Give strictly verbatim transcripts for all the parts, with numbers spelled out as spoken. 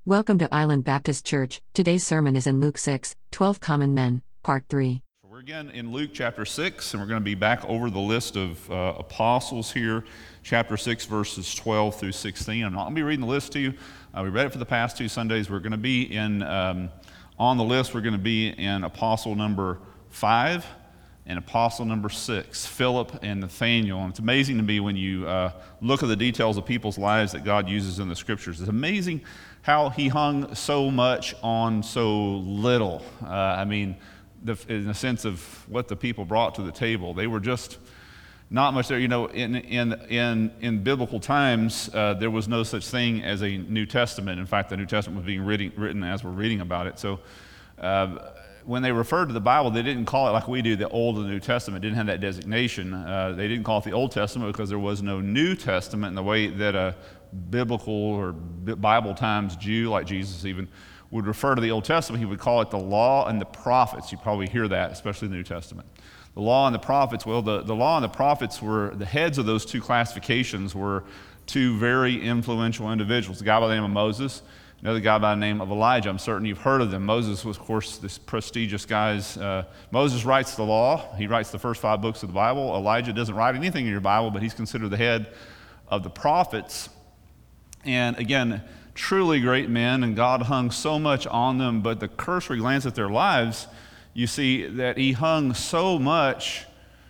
Welcome to Island Baptist Church. Today's sermon is in Luke six, twelve Common Men, Part three. We're again in Luke chapter six, and we're going to be back over the list of uh, apostles here, chapter six, verses twelve through sixteen. I'm not going to be reading the list to you. Uh, we read it for the past two Sundays. We're going to be in, um, on the list, we're going to be in apostle number five and apostle number six, Philip and Nathaniel. And it's amazing to me when you uh, look at the details of people's lives that God uses in the scriptures. It's amazing how he hung so much on so little. Uh, I mean, the, in the sense of what the people brought to the table. They were just not much there. You know, in in in, in biblical times, uh, there was no such thing as a New Testament. In fact, the New Testament was being written, written as we're reading about it. So uh, when they referred to the Bible, they didn't call it like we do, the Old and the New Testament. It didn't have that designation. Uh, they didn't call it the Old Testament because there was no New Testament in the way that a biblical or Bible times Jew, like Jesus even, would refer to the Old Testament. He would call it the law and the prophets. You probably hear that, especially in the New Testament. The law and the prophets, well, the, the law and the prophets were, the heads of those two classifications were two very influential individuals. A guy by the name of Moses, another guy by the name of Elijah. I'm certain you've heard of them. Moses was, of course, this prestigious guy's. Uh, Moses writes the law. He writes the first five books of the Bible. Elijah doesn't write anything in your Bible, but he's considered the head of the prophets. And again, truly great men, and God hung so much on them, but the cursory glance at their lives, you see that he hung so much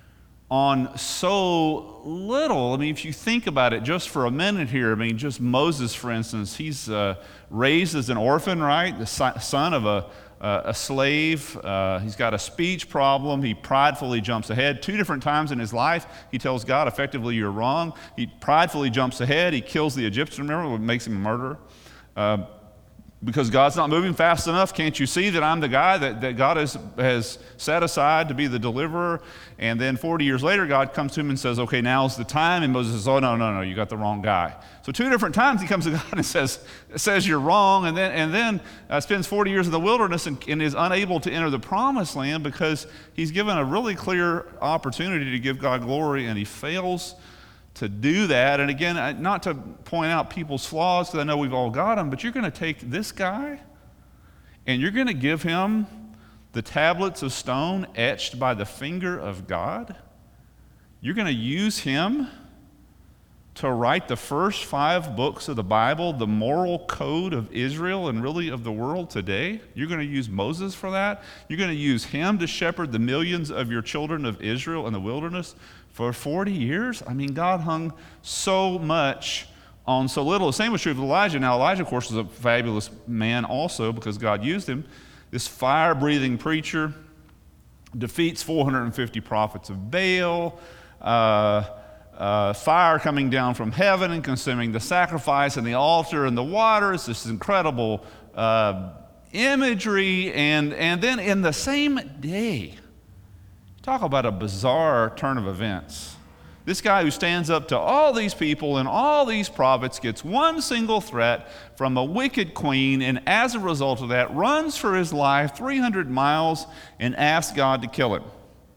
on so little. I mean, if you think about it just for a minute here, I mean, just Moses, for instance, he's uh, raised as an orphan, right? The son of a, uh, a slave. Uh, he's got a speech problem. He pridefully jumps ahead. Two different times in his life, he tells God, effectively, you're wrong. He pridefully jumps ahead. He kills the Egyptian, remember, what makes him a murderer. Uh, because God's not moving fast enough. Can't you see that I'm the guy that, that God has, has set aside to be the deliverer? And then forty years later, God comes to him and says, okay, now's the time. And Moses says, oh, no, no, no, you got the wrong guy. So two different times he comes to God and says, says you're wrong, and then, and then uh, spends forty years in the wilderness and, and is unable to enter the promised land because he's given a really clear opportunity to give God glory, and he fails to do that. And again, not to point out people's flaws, because I know we've all got them, but you're going to take this guy and you're going to give him the tablets of stone etched by the finger of God. You're going to use him to write the first five books of the Bible, the moral code of Israel and really of the world today. You're going to use Moses for that. You're going to use him to shepherd the millions of your children of Israel in the wilderness for forty years. I mean, God hung so much on so little. The same was true of Elijah. Now, Elijah, of course, was a fabulous man also because God used him. This fire-breathing preacher defeats four hundred fifty prophets of Baal, uh, uh, fire coming down from heaven and consuming the sacrifice and the altar and the water. It's this incredible uh, imagery. And, and then in the same day, talk about a bizarre turn of events. This guy who stands up to all these people and all these prophets gets one single threat from a wicked queen, and as a result of that, runs for his life three hundred miles and asks God to kill him.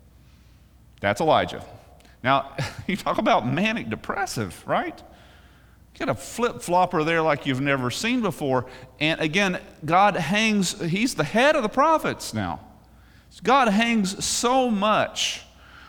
That's Elijah. Now, you talk about manic depressive, right? Get a flip-flopper there like you've never seen before. And again, God hangs, he's the head of the prophets now. God hangs so much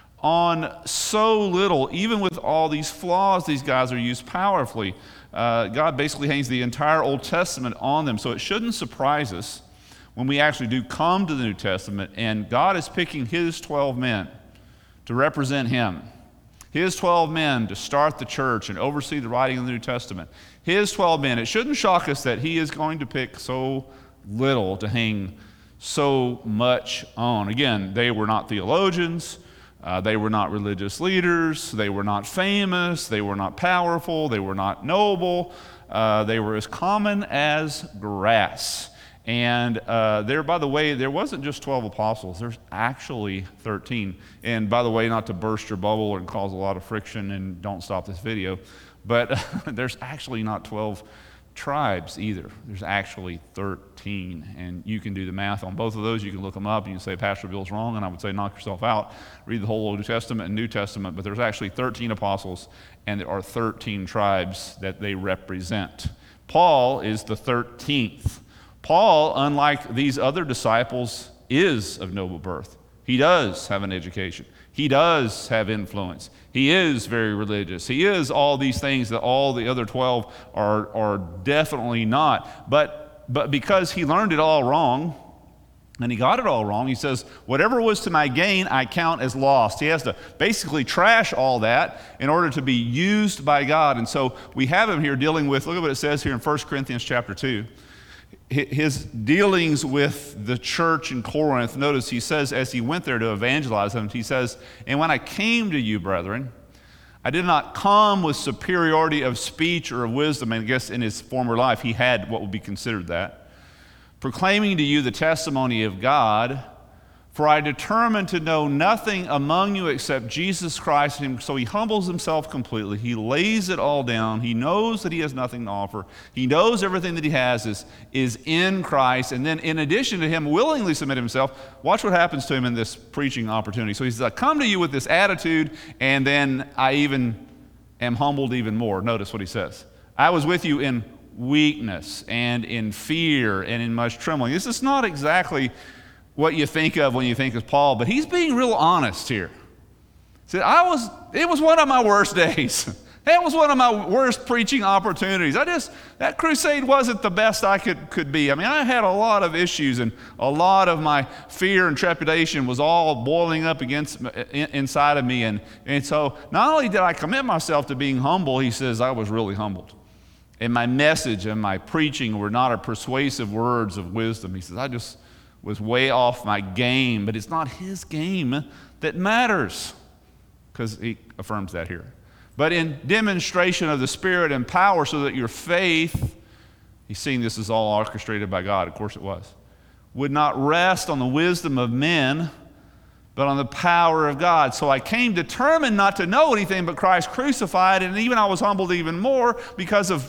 on so little, even with all these flaws these guys are used powerfully. Uh, God basically hangs the entire Old Testament on them. So it shouldn't surprise us when we actually do come to the New Testament and God is picking his twelve men to represent him. His twelve men to start the church and oversee the writing of the New Testament. His twelve men. It shouldn't shock us that he is going to pick so little to hang so much on. Again, they were not theologians. Uh, they were not religious leaders. They were not famous. They were not powerful. They were not noble. Uh, they were as common as grass. And uh, there, by the way, there wasn't just twelve apostles. There's actually thirteen. And by the way, not to burst your bubble and cause a lot of friction, and don't stop this video, but there's actually not twelve tribes either. There's actually thirteen, and you can do the math on both of those. You can look them up. You can say Pastor Bill's wrong, and I would say knock yourself out. Read the whole Old Testament and New Testament, but there's actually thirteen apostles, and there are thirteen tribes that they represent. Paul is the thirteenth. Paul, unlike these other disciples, is of noble birth. He does have an education. He does have influence. He is very religious. He is all these things that all the other twelve are, are definitely not. But, but because he learned it all wrong, and he got it all wrong, he says, whatever was to my gain, I count as lost. He has to basically trash all that in order to be used by God. And so we have him here dealing with, look at what it says here in First Corinthians chapter two. His dealings with the church in Corinth, notice he says, as he went there to evangelize them, he says, and when I came to you, brethren, I did not come with superiority of speech or of wisdom. And I guess in his former life, he had what would be considered that. Proclaiming to you the testimony of God, for I determined to know nothing among you except Jesus Christ. And so he humbles himself completely. He lays it all down. He knows that he has nothing to offer. He knows everything that he has is, is in Christ. And then in addition to him willingly submit himself, watch what happens to him in this preaching opportunity. So he says, I come to you with this attitude, and then I even am humbled even more. Notice what he says. I was with you in weakness and in fear and in much trembling. This is not exactly what you think of when you think of Paul, but he's being real honest here. He said, I was, it was one of my worst days. It was one of my worst preaching opportunities. I just, that crusade wasn't the best I could, could be. I mean, I had a lot of issues, and a lot of my fear and trepidation was all boiling up against inside of me. And, and so not only did I commit myself to being humble, he says, I was really humbled. And my message and my preaching were not a persuasive words of wisdom. He says, I just was way off my game, but it's not his game that matters, because he affirms that here. But in demonstration of the Spirit and power, so that your faith, he's seeing this is all orchestrated by God, of course it was, would not rest on the wisdom of men, but on the power of God. So I came determined not to know anything but Christ crucified, and even I was humbled even more because of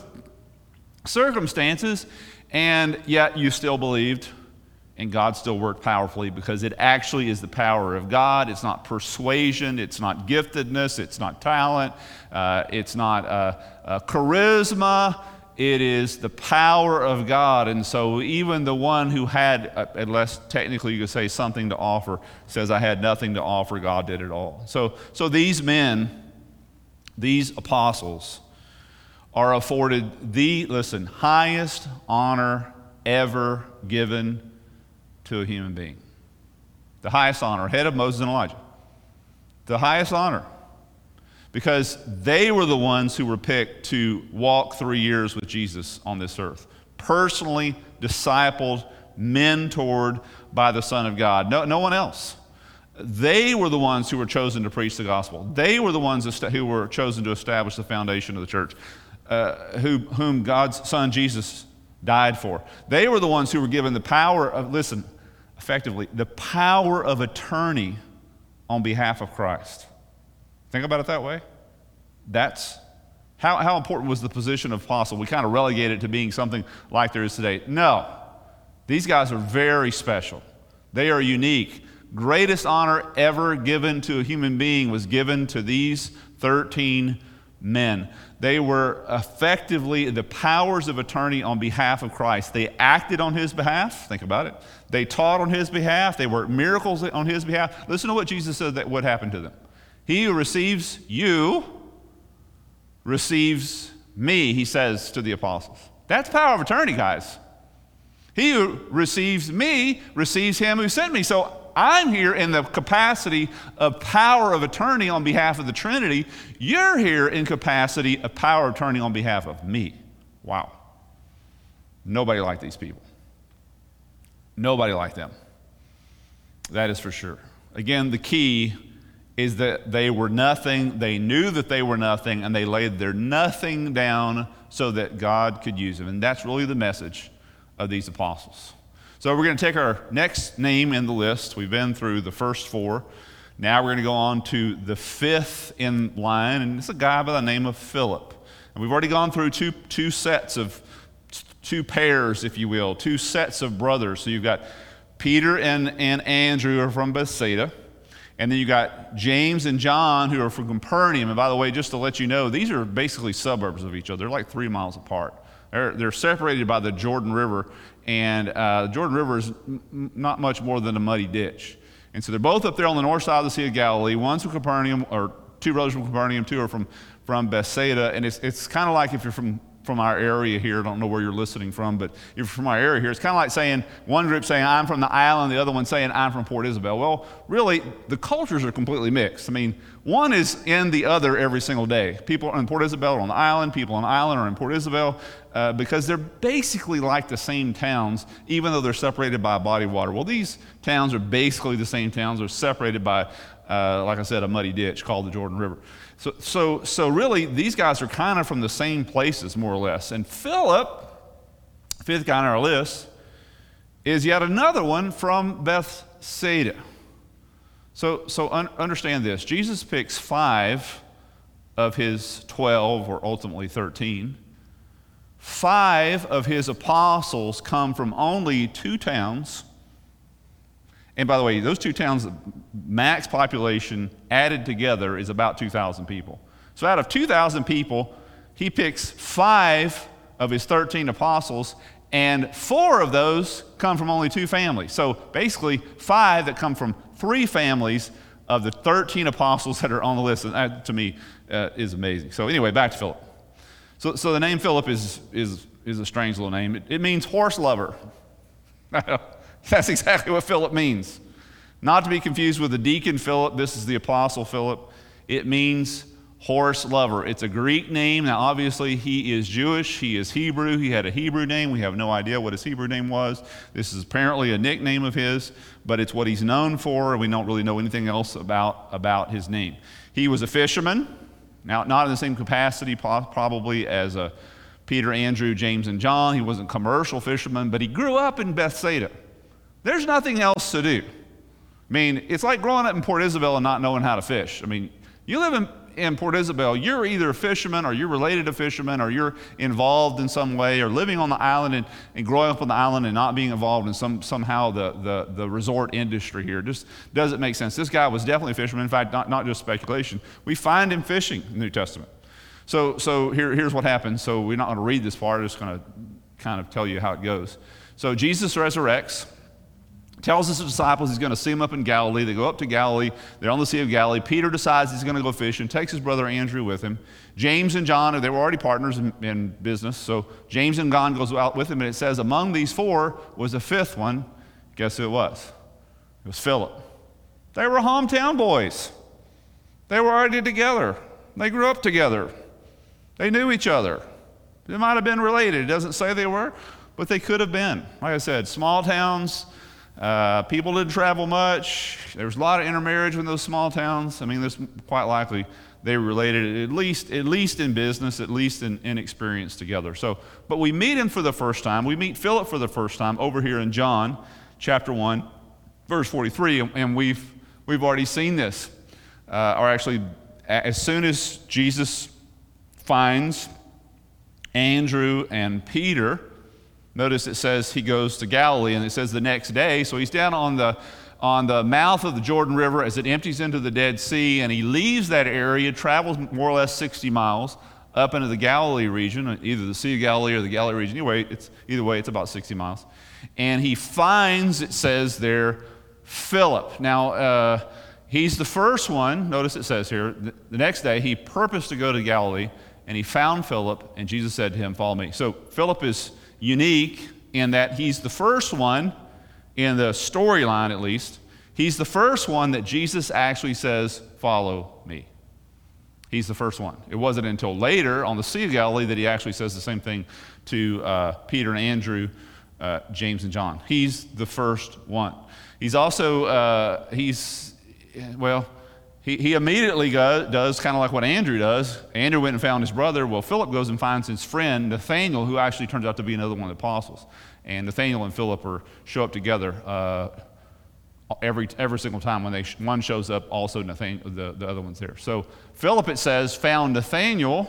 circumstances, and yet you still believed. And God still worked powerfully, because it actually is the power of God. It's not persuasion. It's not giftedness. It's not talent. Uh, it's not uh, uh, charisma. It is the power of God. And so even the one who had, uh, unless technically you could say something to offer, says, I had nothing to offer. God did it all. So, so these men, these apostles, are afforded the, listen, highest honor ever given to a human being. The highest honor, ahead of Moses and Elijah. The highest honor. Because they were the ones who were picked to walk three years with Jesus on this earth. Personally discipled, mentored by the Son of God. No, no one else. They were the ones who were chosen to preach the gospel. They were the ones who were chosen to establish the foundation of the church, uh, who, whom God's Son Jesus died for. They were the ones who were given the power of, listen, effectively, the power of attorney on behalf of Christ. Think about it that way. That's how, how important was the position of apostle. We kind of relegated it to being something like there is today. No, these guys are very special. They are unique. Greatest honor ever given to a human being was given to these thirteen men. They were effectively the powers of attorney on behalf of Christ. They acted on his behalf. Think about it. They taught on his behalf. They worked miracles on his behalf. Listen to what Jesus said that would happen to them. He who receives you receives me, he says to the apostles. That's power of attorney, guys. He who receives me receives him who sent me. So I'm here in the capacity of power of attorney on behalf of the Trinity. You're here in capacity of power of attorney on behalf of me. Wow. Nobody liked these people. Nobody liked them. That is for sure. Again, the key is that they were nothing. They knew that they were nothing, and they laid their nothing down so that God could use them. And that's really the message of these apostles. So we're going to take our next name in the list. We've been through the first four. Now we're going to go on to the fifth in line, and it's a guy by the name of Philip. And we've already gone through two, two sets of, two pairs, if you will, two sets of brothers. So you've got Peter and, and Andrew are from Bethsaida. And then you got James and John, who are from Capernaum. And by the way, just to let you know, these are basically suburbs of each other. They're like three miles apart. They're, they're separated by the Jordan River, and uh, the Jordan River is m- not much more than a muddy ditch. And so they're both up there on the north side of the Sea of Galilee. One's from Capernaum, or two brothers from Capernaum, two are from, from Bethsaida. And it's, it's kind of like if you're from, from our area here, I don't know where you're listening from, but if you're from our area here, it's kind of like saying, one group saying, I'm from the island, the other one saying, I'm from Port Isabel. Well, really, the cultures are completely mixed. I mean, one is in the other every single day. People in Port Isabel are on the island, people on the island are in Port Isabel, uh, because they're basically like the same towns, even though they're separated by a body of water. Well, these towns are basically the same towns. They're separated by, uh, like I said, a muddy ditch called the Jordan River. So, so, so really, these guys are kind of from the same places, more or less. And Philip, fifth guy on our list, is yet another one from Bethsaida. So, so un- understand this. Jesus picks five of his twelve, or ultimately thirteen. Five of his apostles come from only two towns. And by the way, those two towns, max population added together is about two thousand people. So out of two thousand people, he picks five of his thirteen apostles, and four of those come from only two families. So basically, five that come from three families of the thirteen apostles that are on the list. And that, to me, uh, is amazing. So anyway, back to Philip. So, so the name Philip is, is, is a strange little name. It, it means horse lover. That's exactly what Philip means. Not to be confused with the deacon Philip. This is the apostle Philip. It means horse lover. It's a Greek name. Now, obviously, he is Jewish. He is Hebrew. He had a Hebrew name. We have no idea what his Hebrew name was. This is apparently a nickname of his, but it's what he's known for. We don't really know anything else about, about his name. He was a fisherman. Now, not in the same capacity probably as a Peter, Andrew, James, and John. He wasn't a commercial fisherman, but he grew up in Bethsaida. There's nothing else to do. I mean, it's like growing up in Port Isabel and not knowing how to fish. I mean, you live in, in Port Isabel, you're either a fisherman or you're related to fishermen or you're involved in some way, or living on the island and, and growing up on the island and not being involved in some somehow the, the, the resort industry here. Just doesn't make sense. This guy was definitely a fisherman. In fact, not, not just speculation. We find him fishing in the New Testament. So, so here, here's what happens. So we're not going to read this part. I'm just going to kind of tell you how it goes. So Jesus resurrects. Tells his disciples he's going to see them up in Galilee. They go up to Galilee. They're on the Sea of Galilee. Peter decides he's going to go fishing, takes his brother Andrew with him. James and John, they were already partners in, in business, so James and John goes out with him, and it says among these four was a fifth one. Guess who it was? It was Philip. They were hometown boys. They were already together. They grew up together. They knew each other. They might have been related. It doesn't say they were, but they could have been. Like I said, small towns. Uh, people didn't travel much. There was a lot of intermarriage in those small towns. I mean, there's quite likely they were related, at least at least in business, at least in, in experience together. So, but we meet him for the first time. We meet Philip for the first time over here in John chapter one, verse forty-three, and we've we've already seen this. Uh, or actually, as soon as Jesus finds Andrew and Peter, notice it says he goes to Galilee, and it says the next day. So he's down on the on the mouth of the Jordan River as it empties into the Dead Sea, and he leaves that area, travels more or less sixty miles up into the Galilee region, either the Sea of Galilee or the Galilee region. Anyway, it's either way, it's about sixty miles. And he finds, it says there, Philip. Now, uh, he's the first one. Notice it says here, the, the next day he purposed to go to Galilee, and he found Philip, and Jesus said to him, "Follow me." So Philip is unique in that he's the first one, in the storyline at least, he's the first one that Jesus actually says, "Follow me." He's the first one. It wasn't until later on the Sea of Galilee that he actually says the same thing to uh, Peter and Andrew, uh, James and John. He's the first one. He's also, uh, he's, well, He, he immediately go, does kind of like what Andrew does. Andrew went and found his brother. Well, Philip goes and finds his friend Nathanael, who actually turns out to be another one of the apostles. And Nathanael and Philip are, show up together uh, every every single time when they one shows up. Also, Nathanael, the, the other one's there. So Philip, it says, found Nathanael.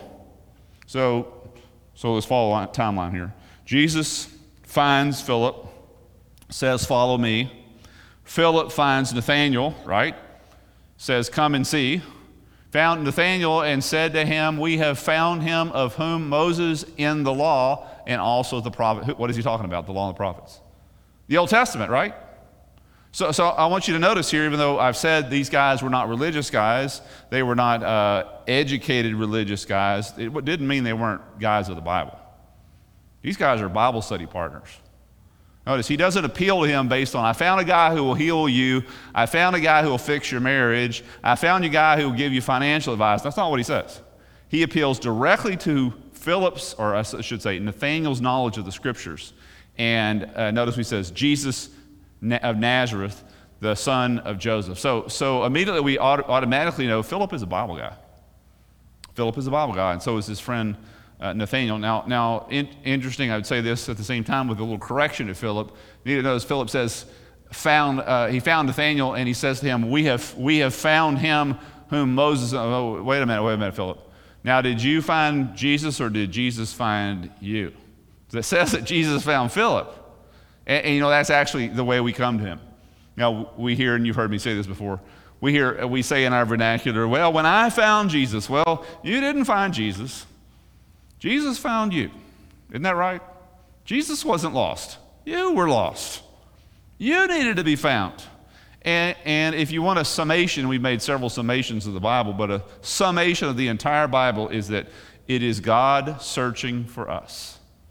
So so let's follow a timeline here. Jesus finds Philip, says, "Follow me." Philip finds Nathanael, right? Says, "Come and see." Found Nathanael and said to him, "We have found him of whom Moses in the law and also the prophet. What is he talking about? The law and the prophets. The Old Testament, right? So, so I want you to notice here, even though I've said these guys were not religious guys, they were not uh, educated religious guys, it didn't mean they weren't guys of the Bible. These guys are Bible study partners. Notice, he doesn't appeal to him based on, I found a guy who will heal you, I found a guy who will fix your marriage, I found a guy who will give you financial advice. That's not what he says. He appeals directly to Philip's, or I should say, Nathanael's knowledge of the Scriptures. And uh, notice he says, Jesus of Nazareth, the son of Joseph. So, so immediately we auto- automatically know Philip is a Bible guy. Philip is a Bible guy, and so is his friend uh, Nathanael. Now, now in, interesting, I would say this at the same time with a little correction to Philip. You need to notice Philip says, found, uh, he found Nathanael, and he says to him, we have, we have found him whom Moses, oh, wait a minute, wait a minute, Philip. Now, did you find Jesus, or did Jesus find you? It says that Jesus found Philip. And, and you know, that's actually the way we come to him. Now, we hear, and you've heard me say this before, we hear, we say in our vernacular, well, when I found Jesus, well, you didn't find Jesus. Jesus found you. Isn't that right? Jesus wasn't lost. You were lost. You needed to be found. And, and if you want a summation, we've made several summations of the Bible, but a summation of the entire Bible is that it is God searching for us.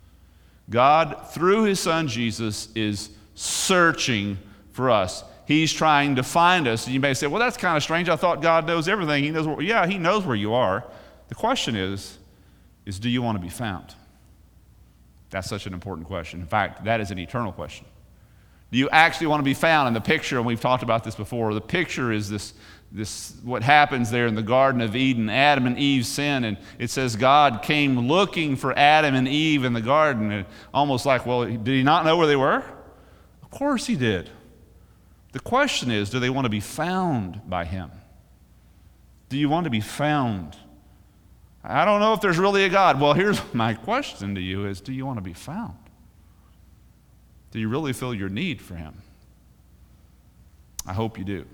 God, through his son Jesus, is searching for us. He's trying to find us. And you may say, well, that's kind of strange. I thought God knows everything. He knows where, yeah, he knows where you are. The question is, is do you want to be found? That's such an important question. In fact, that is an eternal question. Do you actually want to be found? And the picture, and we've talked about this before, the picture is this, this what happens there in the Garden of Eden. Adam and Eve sin, and it says God came looking for Adam and Eve in the garden, and almost like, well, did he not know where they were? Of course he did. The question is, do they want to be found by him? Do you want to be found? I don't know if there's really a God. Well, here's my question to you is, do you want to be found? Do you really feel your need for him? I hope you do.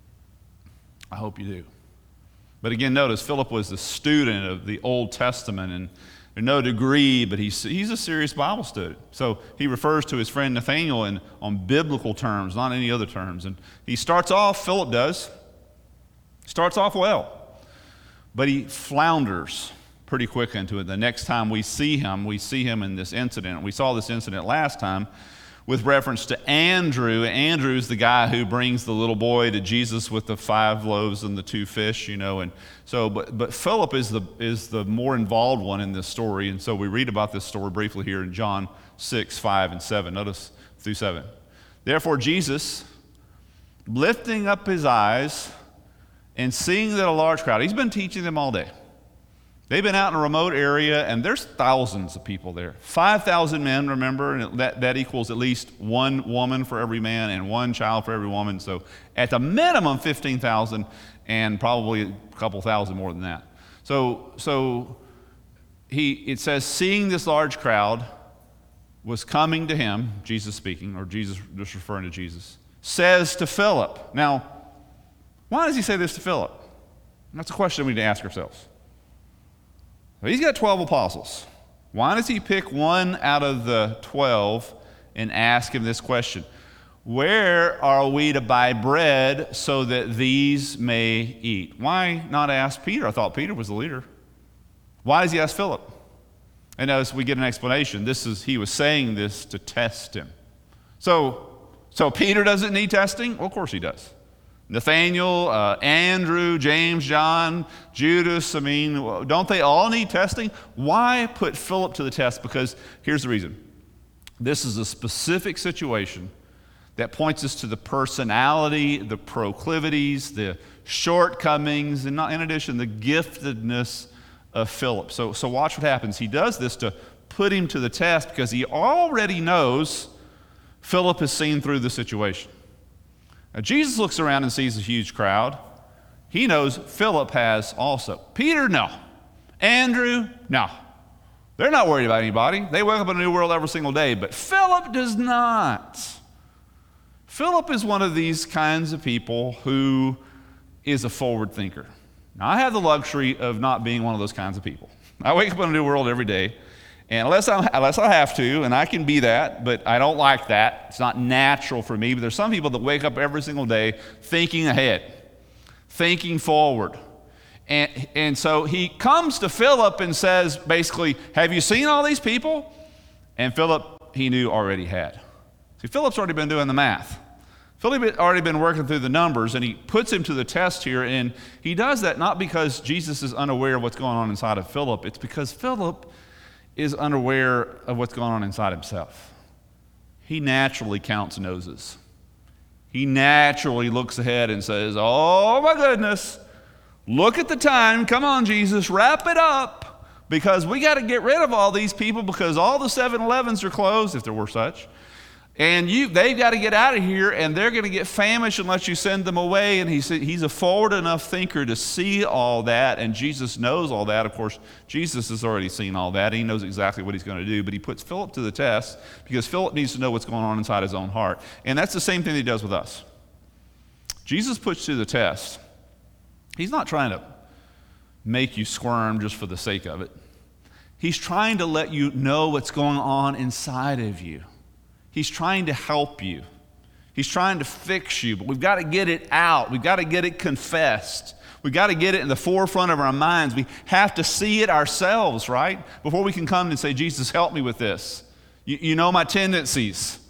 I hope you do. But again, notice Philip was a student of the Old Testament, and to no degree, but he's, he's a serious Bible student. So he refers to his friend Nathanael in, on biblical terms, not any other terms. And he starts off, Philip does, starts off well, but he flounders pretty quick into it. The next time we see him, we see him in this incident. We saw this incident last time with reference to Andrew. Andrew's the guy who brings the little boy to Jesus with the five loaves and the two fish, you know. And so, but but Philip is the is the more involved one in this story. And so we read about this story briefly here in John six, five, and seven. Notice through seven. Therefore Jesus, lifting up his eyes and seeing that a large crowd, he's been teaching them all day. They've been out in a remote area, and there's thousands of people there. five thousand men, remember, and that, that equals at least one woman for every man and one child for every woman. So at the minimum, fifteen thousand, and probably a couple thousand more than that. So, so he, it says, seeing this large crowd was coming to him, Jesus speaking, or Jesus just referring to Jesus, says to Philip. Now, why does he say this to Philip? That's a question we need to ask ourselves. He's got twelve apostles. Why does he pick one out of the twelve and ask him this question? Where are we to buy bread so that these may eat? Why not ask Peter? I thought Peter was the leader. Why does he ask Philip? And as we get an explanation, this is he was saying this to test him. So, so Peter doesn't need testing? Well, of course he does. Nathaniel, uh, Andrew, James, John, Judas, I mean, don't they all need testing? Why put Philip to the test? Because here's the reason. This is a specific situation that points us to the personality, the proclivities, the shortcomings, and not, in addition, the giftedness of Philip. So, so watch what happens. He does this to put him to the test because he already knows Philip has seen through the situation. Now, Jesus looks around and sees a huge crowd. He knows Philip has also. Peter, no. Andrew, no. They're not worried about anybody. They wake up in a new world every single day, but Philip does not. Philip is one of these kinds of people who is a forward thinker. Now, I have the luxury of not being one of those kinds of people. I wake up in a new world every day, And unless I, unless I have to, and I can be that, but I don't like that. It's not natural for me. But there's some people that wake up every single day thinking ahead, thinking forward. And, and so he comes to Philip and says, basically, have you seen all these people? And Philip, he knew already had. See, Philip's already been doing the math. Philip had already been working through the numbers, and he puts him to the test here. And he does that not because Jesus is unaware of what's going on inside of Philip. It's because Philip is unaware of what's going on inside himself. He naturally counts noses. He naturally looks ahead and says, oh my goodness, look at the time. Come on, Jesus, wrap it up, because we got to get rid of all these people because all the seven elevens are closed, if there were such. And you, they've got to get out of here, and they're going to get famished unless you send them away. And he said he's a forward enough thinker to see all that, and Jesus knows all that. Of course, Jesus has already seen all that. He knows exactly what he's going to do, but he puts Philip to the test because Philip needs to know what's going on inside his own heart. And that's the same thing that he does with us. Jesus puts you to the test. He's not trying to make you squirm just for the sake of it. He's trying to let you know what's going on inside of you. He's trying to help you. He's trying to fix you, but we've got to get it out. We've got to get it confessed. We've got to get it in the forefront of our minds. We have to see it ourselves, right? Before we can come and say, Jesus, help me with this. You, you know my tendencies.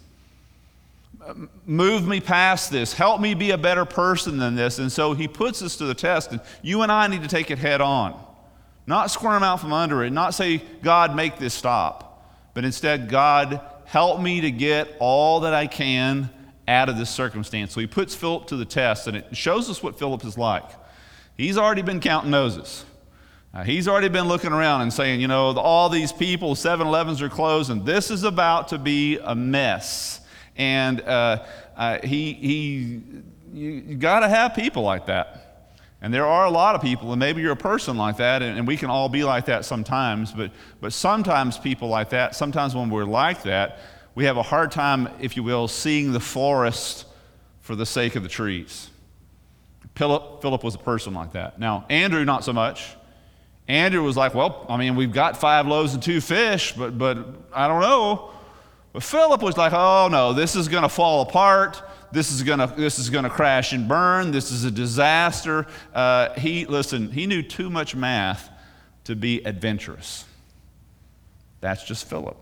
Move me past this. Help me be a better person than this. And so he puts us to the test, and you and I need to take it head on. Not squirm out from under it, not say, God, make this stop. But instead, God, help me to get all that I can out of this circumstance. So he puts Philip to the test, and it shows us what Philip is like. He's already been counting noses. Uh, he's already been looking around and saying, you know, all these people, seven elevens are closed, and this is about to be a mess. And uh, uh, he, he, you, you got to have people like that. And there are a lot of people, and maybe you're a person like that, and, and we can all be like that sometimes, but, but sometimes people like that, sometimes when we're like that, we have a hard time, if you will, seeing the forest for the sake of the trees. Philip, Philip was a person like that. Now, Andrew, not so much. Andrew was like, well, I mean, we've got five loaves and two fish, but, but I don't know. But Philip was like, oh no, this is going to fall apart. This is gonna this is gonna crash and burn. This is a disaster. Uh, he listen. He knew too much math to be adventurous. That's just Philip.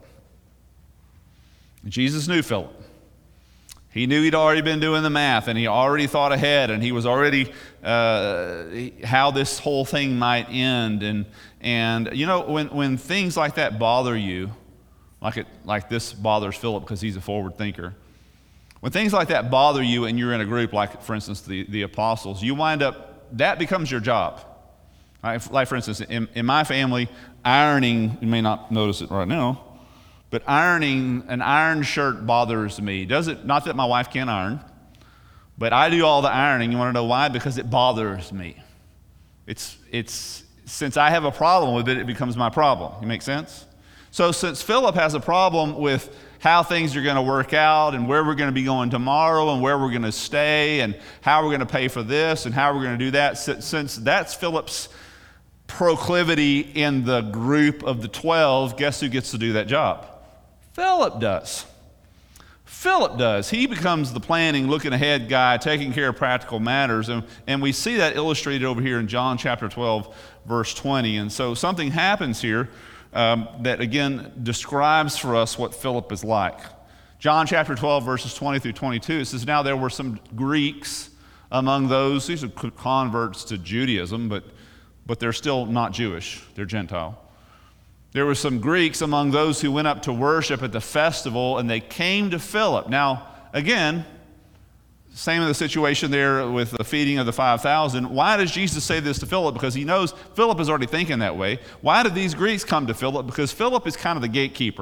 Jesus knew Philip. He knew he'd already been doing the math, and he already thought ahead, and he was already uh, how this whole thing might end. And and you know when when things like that bother you, like it like this bothers Philip because he's a forward thinker. When things like that bother you and you're in a group like, for instance, the, the apostles, you wind up, that becomes your job. Right? Like, for instance, in, in my family, ironing, you may not notice it right now, but ironing an iron shirt bothers me. Does it? Not that my wife can't iron, but I do all the ironing. You want to know why? Because it bothers me. It's, it's, since I have a problem with it, it becomes my problem. You make sense? So since Philip has a problem with how things are going to work out and where we're going to be going tomorrow and where we're going to stay and how we're going to pay for this and how we're going to do that, since that's Philip's proclivity in the group of the twelve, guess who gets to do that job? Philip does. Philip does. He becomes the planning, looking ahead guy, taking care of practical matters. And, and we see that illustrated over here in John chapter twelve, verse twenty. And so something happens here Um, that again describes for us what Philip is like. John chapter twelve, verses twenty through twenty-two, it says, now there were some Greeks among those, these are converts to Judaism, but, but they're still not Jewish, they're Gentile. There were some Greeks among those who went up to worship at the festival, and they came to Philip. Now, again, same in the situation there with the feeding of the five thousand. Why does Jesus say this to Philip? Because he knows Philip is already thinking that way. Why did these Greeks come to Philip? Because Philip is kind of the gatekeeper.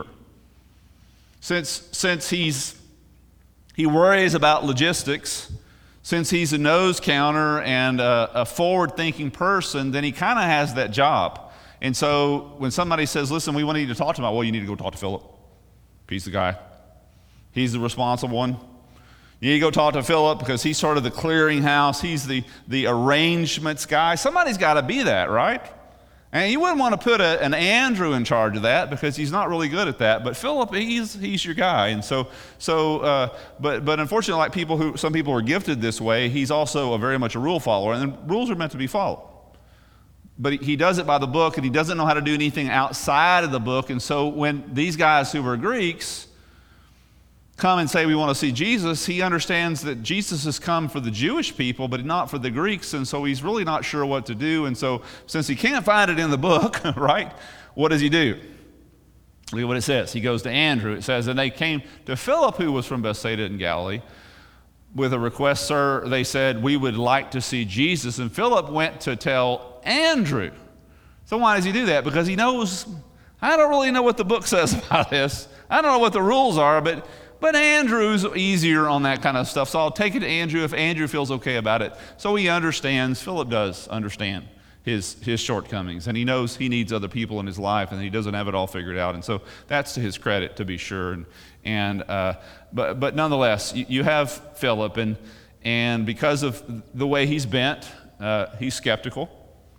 Since, since he's, he worries about logistics, since he's a nose counter and a, a forward-thinking person, then he kind of has that job. And so when somebody says, listen, we want you to talk to him, well, you need to go talk to Philip. He's the guy. He's the responsible one. You need to go talk to Philip because he's sort of the clearinghouse. He's the, the arrangements guy. Somebody's got to be that, right? And you wouldn't want to put a, an Andrew in charge of that because he's not really good at that. But Philip, he's he's your guy. And so so uh, but but unfortunately, like people who some people are gifted this way, he's also a very much a rule follower, and rules are meant to be followed. But he, he does it by the book, and he doesn't know how to do anything outside of the book. And so when these guys who were Greeks come and say we want to see Jesus, he understands that Jesus has come for the Jewish people, but not for the Greeks, and so he's really not sure what to do. And so since he can't find it in the book, right, what does he do? Look at what it says. He goes to Andrew. It says, and they came to Philip, who was from Bethsaida in Galilee, with a request, sir, they said, we would like to see Jesus. And Philip went to tell Andrew. So why does he do that? Because he knows, I don't really know what the book says about this. I don't know what the rules are, but But Andrew's easier on that kind of stuff, so I'll take it to Andrew if Andrew feels okay about it. So he understands, Philip does understand his, his shortcomings, and he knows he needs other people in his life, and he doesn't have it all figured out. And so that's to his credit, to be sure. And, and uh, but, but nonetheless, you, you have Philip, and, and because of the way he's bent, uh, he's skeptical,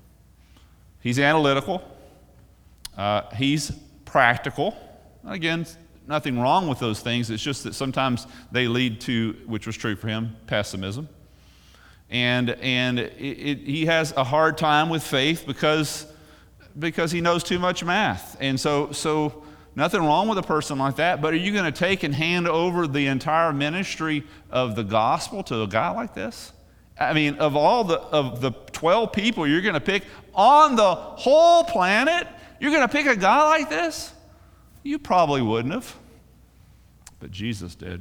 he's analytical, uh, he's practical. Again, nothing wrong with those things. It's just that sometimes they lead to, which was true for him, pessimism. And and it, it, he has a hard time with faith because, because he knows too much math. And so, so nothing wrong with a person like that, but are you going to take and hand over the entire ministry of the gospel to a guy like this? I mean, of all the of the twelve people you're going to pick on the whole planet, you're going to pick a guy like this? You probably wouldn't have, but Jesus did.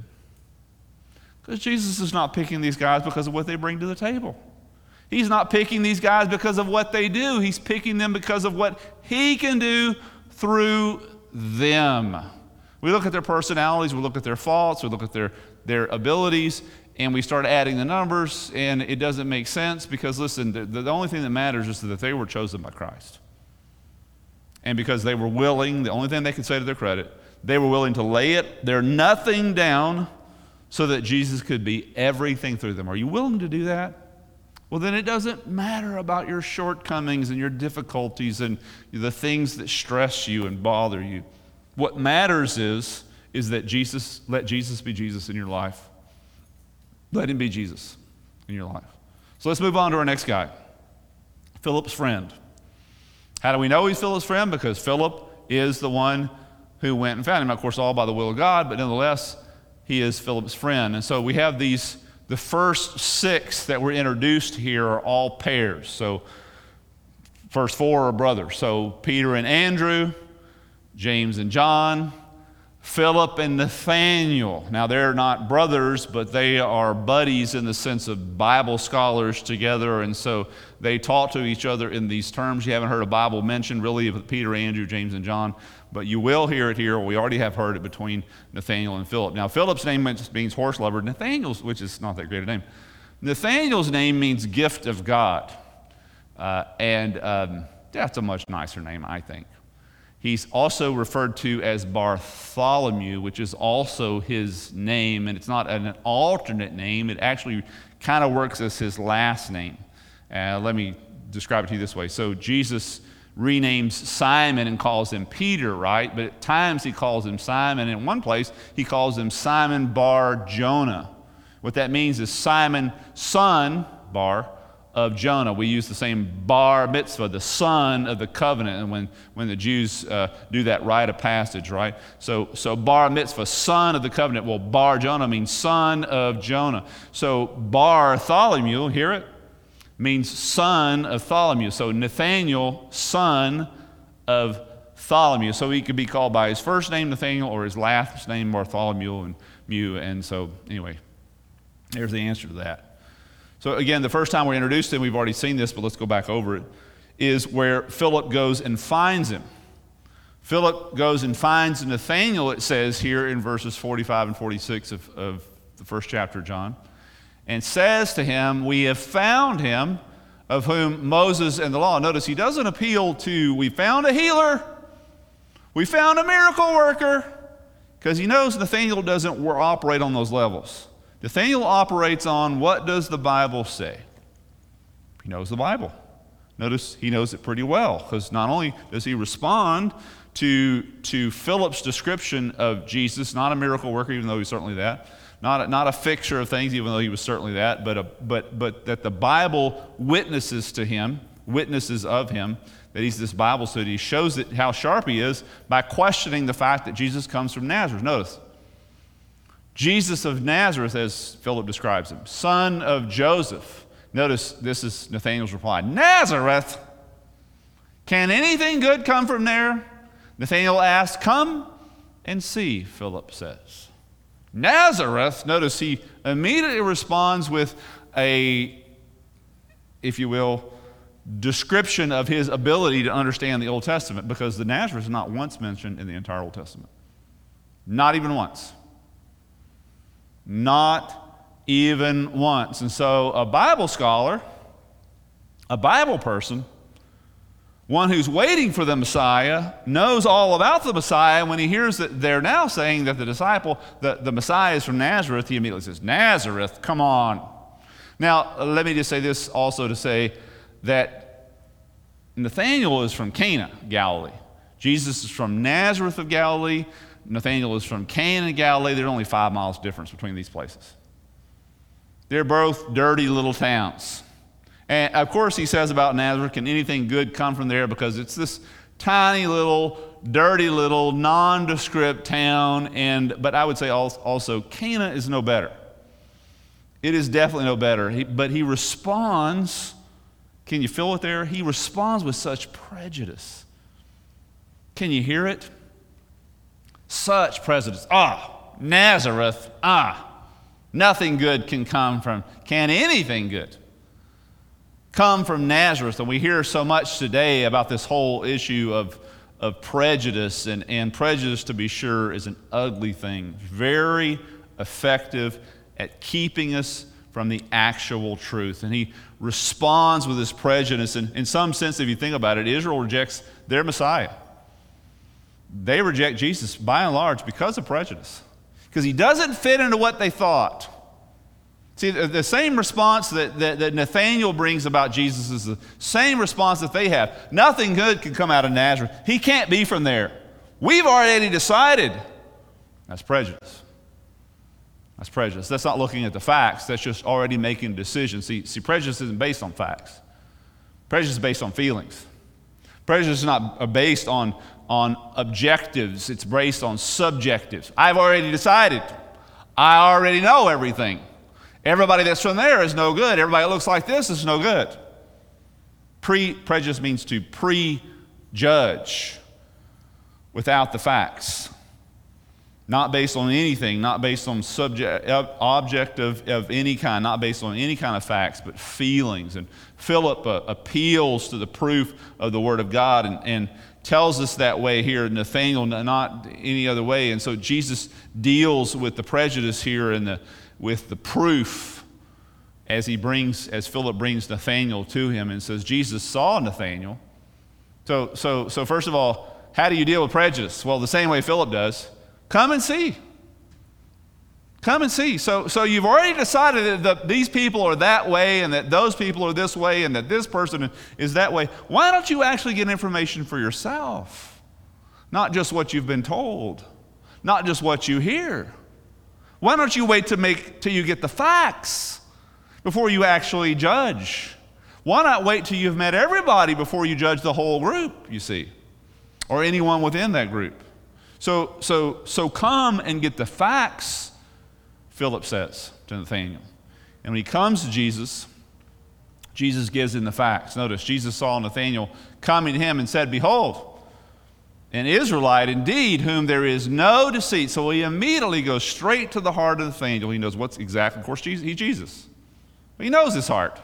Because Jesus is not picking these guys because of what they bring to the table. He's not picking these guys because of what they do. He's picking them because of what he can do through them. We look at their personalities, we look at their faults, we look at their, their abilities, and we start adding the numbers, and it doesn't make sense because, listen, the, the only thing that matters is that they were chosen by Christ. And because they were willing, the only thing they could say to their credit, they were willing to lay it, their nothing down so that Jesus could be everything through them. Are you willing to do that? Well, then it doesn't matter about your shortcomings and your difficulties and the things that stress you and bother you. What matters is, is that Jesus, let Jesus be Jesus in your life. Let him be Jesus in your life. So let's move on to our next guy, Philip's friend. How do we know he's Philip's friend? Because Philip is the one who went and found him. Of course, all by the will of God, but nonetheless, he is Philip's friend. And so we have these, the first six that were introduced here are all pairs. So first four are brothers. So Peter and Andrew, James and John, Philip and Nathaniel. Now, they're not brothers, but they are buddies in the sense of Bible scholars together, and so they talk to each other in these terms. You haven't heard a Bible mentioned really of Peter, Andrew, James, and John, but you will hear it here. We already have heard it between Nathaniel and Philip. Now, Philip's name means horse lover. Nathaniel's, which is not that great a name, Nathaniel's name means gift of God, uh, and um, that's a much nicer name, I think. He's also referred to as Bartholomew, which is also his name, and it's not an alternate name. It actually kind of works as his last name. Uh, let me describe it to you this way. So Jesus renames Simon and calls him Peter, right? But at times he calls him Simon. In one place, he calls him Simon Bar Jonah. What that means is Simon, son, Bar, of Jonah. We use the same bar mitzvah, the son of the covenant, and when, when the Jews uh, do that rite of passage, right? So, so bar mitzvah, son of the covenant. Well, Bar Jonah means son of Jonah. So Bartholomew, hear it, means son of Tholomew. So Nathaniel, son of Tholomew. So he could be called by his first name, Nathaniel, or his last name, Bartholomew. And, Mew. And so anyway, there's the answer to that. So again, the first time we're introduced to him, we've already seen this, but let's go back over it, is where Philip goes and finds him. Philip goes and finds Nathanael, it says here in verses forty-five and forty-six of, of the first chapter of John, and says to him, we have found him of whom Moses and the law. Notice he doesn't appeal to, we found a healer, we found a miracle worker, because he knows Nathanael doesn't operate on those levels. Nathanael operates on what does the Bible say? He knows the Bible. Notice he knows it pretty well, because not only does he respond to, to Philip's description of Jesus, not a miracle worker, even though he's certainly that, not a, not a fixer of things, even though he was certainly that, but, a, but, but that the Bible witnesses to him, witnesses of him, that he's this Bible student. He shows it, how sharp he is by questioning the fact that Jesus comes from Nazareth. Notice, Jesus of Nazareth, as Philip describes him, son of Joseph. Notice this is Nathanael's reply. Nazareth? Can anything good come from there? Nathanael asks, come and see, Philip says. Nazareth? Notice he immediately responds with a, if you will, description of his ability to understand the Old Testament, because the Nazareth is not once mentioned in the entire Old Testament. Not even once. Not even once. And so a Bible scholar, a Bible person, one who's waiting for the Messiah, knows all about the Messiah. When he hears that they're now saying that the disciple, the, the Messiah is from Nazareth, he immediately says, Nazareth, come on. Now, let me just say this also to say that Nathanael is from Cana, Galilee. Jesus is from Nazareth of Galilee. Nathanael is from Cana, Galilee. There's only five miles difference between these places. They're both dirty little towns. And of course he says about Nazareth, can anything good come from there? Because it's this tiny little, dirty little, nondescript town. And but I would say also Cana is no better. It is definitely no better. He, but he responds, can you feel it there? He responds with such prejudice. Can you hear it? Such prejudice. Ah, Nazareth. Ah, nothing good can come from, can anything good come from Nazareth? And we hear so much today about this whole issue of, of prejudice, and, and prejudice, to be sure, is an ugly thing. Very effective at keeping us from the actual truth. And he responds with his prejudice. And in some sense, if you think about it, Israel rejects their Messiah. They reject Jesus by and large because of prejudice, because he doesn't fit into what they thought. See, the, the same response that, that, that Nathanael brings about Jesus is the same response that they have. Nothing good can come out of Nazareth. He can't be from there. We've already decided. That's prejudice. That's prejudice. That's not looking at the facts. That's just already making decisions. See, see, prejudice isn't based on facts. Prejudice is based on feelings. Prejudice is not based on, on objectives. It's based on subjectives. I've already decided. I already know everything. Everybody that's from there is no good. Everybody that looks like this is no good. Pre, prejudice means to prejudge without the facts. Not based on anything, not based on subject, object of, of any kind, not based on any kind of facts, but feelings. And Philip uh, appeals to the proof of the Word of God and, and tells us that way here. Nathanael, not any other way. And so Jesus deals with the prejudice here and the, with the proof as he brings, as Philip brings Nathanael to him and says, Jesus saw Nathanael. So, so, so first of all, how do you deal with prejudice? Well, the same way Philip does. Come and see. Come and see. So, so you've already decided that the, these people are that way and that those people are this way and that this person is that way. Why don't you actually get information for yourself? Not just what you've been told. Not just what you hear. Why don't you wait to make till you get the facts before you actually judge? Why not wait till you've met everybody before you judge the whole group, you see, or anyone within that group? So, so, so come and get the facts, Philip says to Nathanael. And when he comes to Jesus, Jesus gives him the facts. Notice, Jesus saw Nathanael coming to him and said, behold, an Israelite indeed, whom there is no deceit. So he immediately goes straight to the heart of Nathanael. He knows what's exactly, of course, Jesus, he's Jesus. He knows his heart.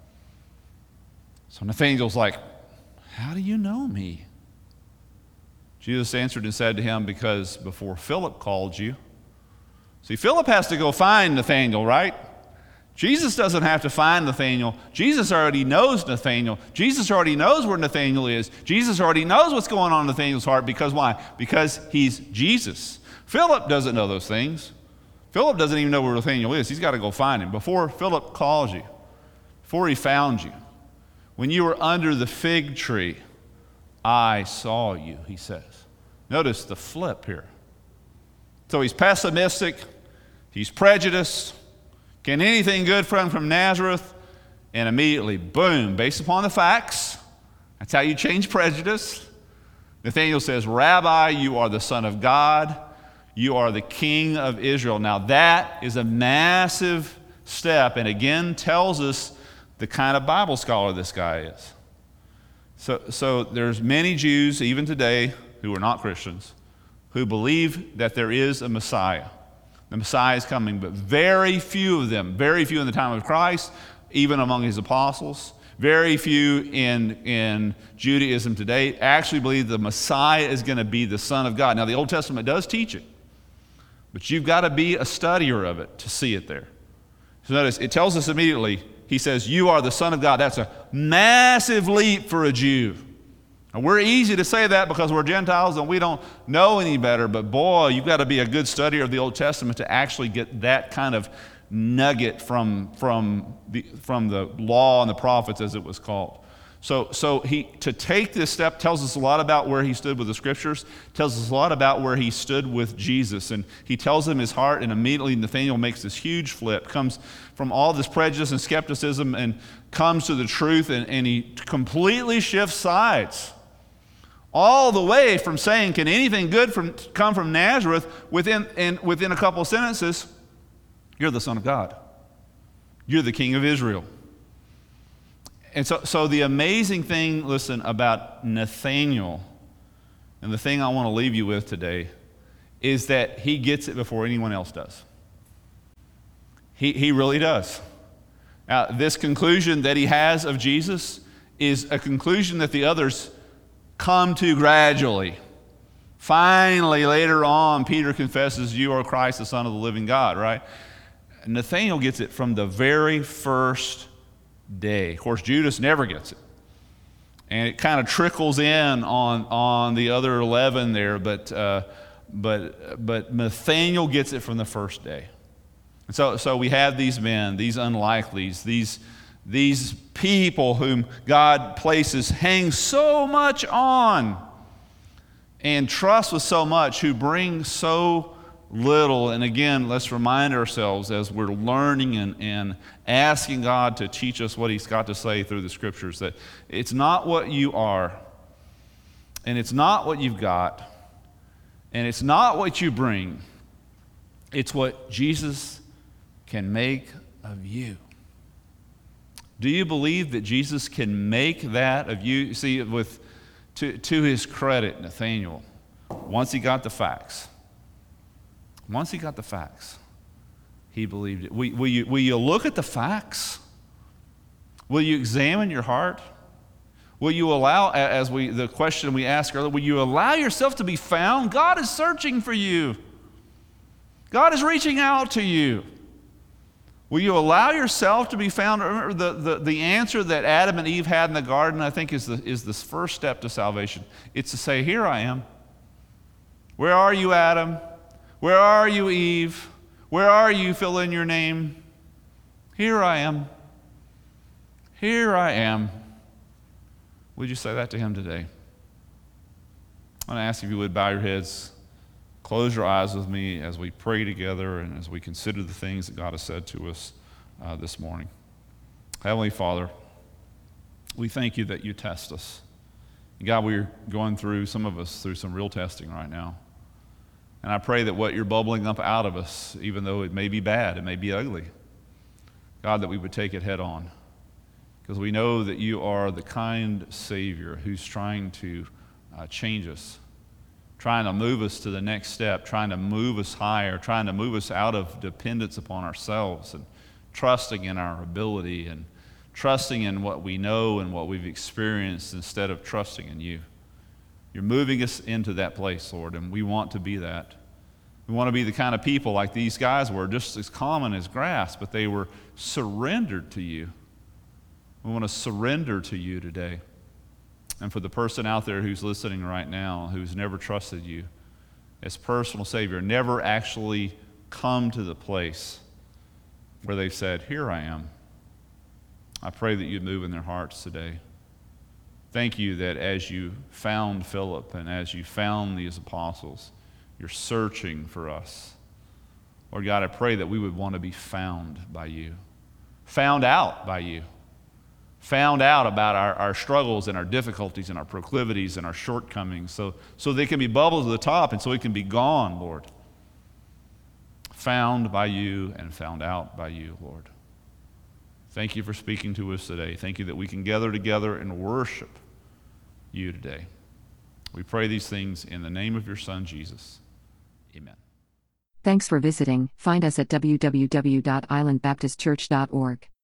So Nathanael's like, how do you know me? Jesus answered and said to him, because before Philip called you. See, Philip has to go find Nathanael, right? Jesus doesn't have to find Nathanael. Jesus already knows Nathanael. Jesus already knows where Nathanael is. Jesus already knows what's going on in Nathanael's heart. Because why? Because he's Jesus. Philip doesn't know those things. Philip doesn't even know where Nathanael is. He's got to go find him. Before Philip calls you, before he found you, When you were under the fig tree, I saw you, he says. Notice the flip here. So he's pessimistic, he's prejudiced. Can anything good come from Nazareth? And immediately, boom, based upon the facts, that's how you change prejudice. Nathanael says, Rabbi, you are the Son of God. You are the King of Israel. Now that is a massive step, and again tells us the kind of Bible scholar this guy is. So, so there's many Jews, even today, who are not Christians, who believe that there is a Messiah. The Messiah is coming, but very few of them, very few in the time of Christ, even among his apostles, very few in, in Judaism today actually believe the Messiah is going to be the Son of God. Now, the Old Testament does teach it, but you've got to be a studier of it to see it there. So notice, it tells us immediately, he says, you are the Son of God. That's a massive leap for a Jew. And we're easy to say that because we're Gentiles and we don't know any better, but boy, you've got to be a good studier of the Old Testament to actually get that kind of nugget from, from, the, from the law and the prophets, as it was called. So, so he, to take this step tells us a lot about where he stood with the Scriptures, tells us a lot about where he stood with Jesus. And he tells him his heart, and immediately Nathanael makes this huge flip, comes from all this prejudice and skepticism and comes to the truth, and, and he completely shifts sides. All the way from saying, can anything good from, come from Nazareth, within, and within a couple of sentences, you're the Son of God. You're the King of Israel. And so, so the amazing thing, listen, about Nathanael, and the thing I want to leave you with today, is that he gets it before anyone else does. He, he really does. Now, this conclusion that he has of Jesus is a conclusion that the others come to gradually. Finally, later on, Peter confesses, you are Christ, the Son of the living God, right? Nathanael gets it from the very first day. Of course, Judas never gets it. And it kind of trickles in on, on the other eleven there, but, uh, but, but Nathanael gets it from the first day. And so, so we have these men, these unlikelies, these, these people whom God places, hang so much on and trust with so much, who bring so little. And again, let's remind ourselves as we're learning and, and asking God to teach us what he's got to say through the Scriptures, that it's not what you are, and it's not what you've got, and it's not what you bring. It's what Jesus can make of you. Do you believe that Jesus can make that of you? See, with to, to his credit, Nathanael, once he got the facts, once he got the facts, he believed it. Will, will, you, will you look at the facts? Will you examine your heart? Will you allow, as we the question we asked earlier, will you allow yourself to be found? God is searching for you. God is reaching out to you. Will you allow yourself to be found? Remember, the, the, the answer that Adam and Eve had in the garden, I think, is the, is the first step to salvation. It's to say, here I am. Where are you, Adam? Where are you, Eve? Where are you? Fill in your name. Here I am. Here I am. Would you say that to him today? I want to ask if you would bow your heads, close your eyes with me as we pray together and as we consider the things that God has said to us uh, this morning. Heavenly Father, we thank you that you test us. God, we're going through, some of us, through some real testing right now. And I pray that what you're bubbling up out of us, even though it may be bad, it may be ugly, God, that we would take it head on. Because we know that you are the kind Savior who's trying to uh, change us, trying to move us to the next step, trying to move us higher, trying to move us out of dependence upon ourselves and trusting in our ability and trusting in what we know and what we've experienced instead of trusting in you. You're moving us into that place, Lord, and we want to be that. We want to be the kind of people like these guys were, just as common as grass, but they were surrendered to you. We want to surrender to you today. And for the person out there who's listening right now, who's never trusted you as personal Savior, never actually come to the place where they've said, here I am. I pray that you'd move in their hearts today. Thank you that as you found Philip and as you found these apostles, you're searching for us. Lord God, I pray that we would want to be found by you, found out by you, found out about our, our struggles and our difficulties and our proclivities and our shortcomings so, so they can be bubbles at the top and so we can be gone, Lord. Found by you and found out by you, Lord. Thank you for speaking to us today. Thank you that we can gather together and worship you today. We pray these things in the name of your Son, Jesus. Amen. Thanks for visiting. Find us at w w w dot island baptist church dot org.